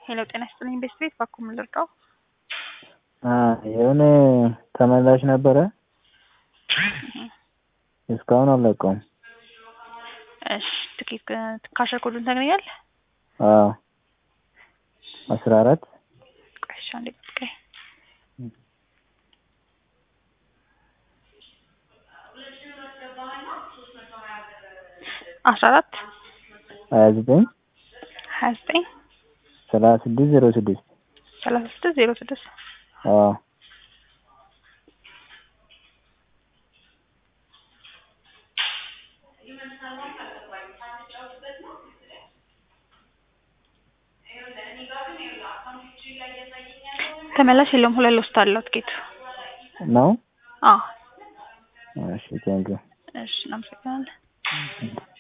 ሄሎ ጤና ይስጥልኝ ቤት ባኩም ልርዳው? የሆነ ተመላሽ ነበረ እስካሁን አልለቀውም። እሺ ትኬት ካሸር ኮዱን ታገኛለህ? 14 ቆይሻ ልቀይ 14 29 3606 ተመላሽ የለም። ሁለት ሎስት አለው ትኬቱ ነው። እሺ ቴንክ ዩ። እሺ እናመሰግናለን።